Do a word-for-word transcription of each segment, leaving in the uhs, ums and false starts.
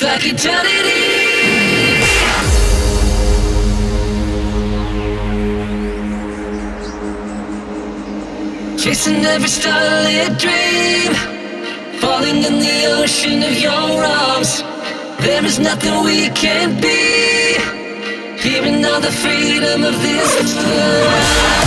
like eternity. Chasing every starlit dream, falling in the ocean of your arms. There is nothing we can't be, hearing all the freedom of this love.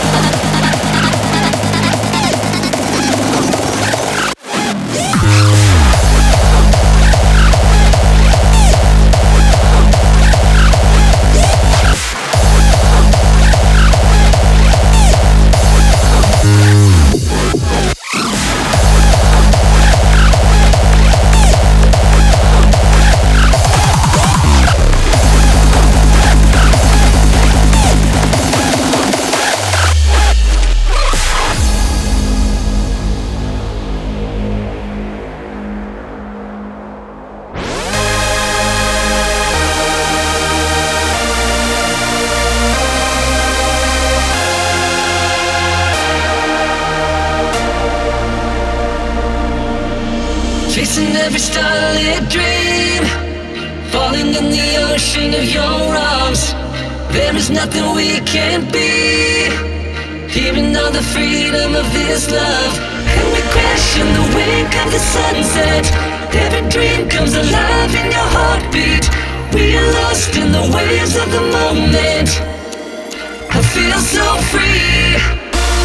Chasing every starlit dream, falling in the ocean of your arms. There is nothing we can't be, hearing all the freedom of this love. And we crash in the wake of the sunset. Every dream comes alive in your heartbeat. We are lost in the waves of the moment. I feel so free.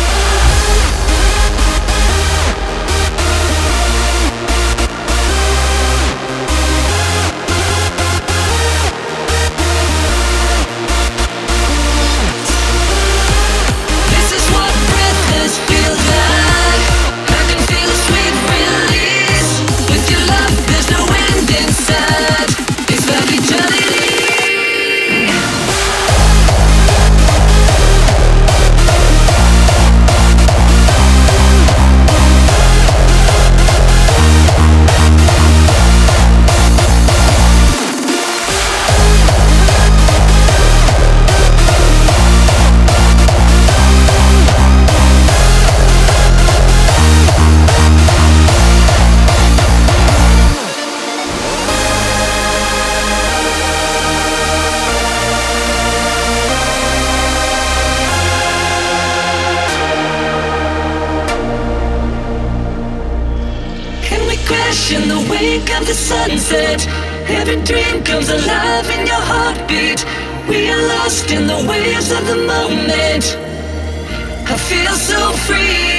In the wake of the sunset, every dream comes alive in your heartbeat. We are lost in the waves of the moment. I feel so free.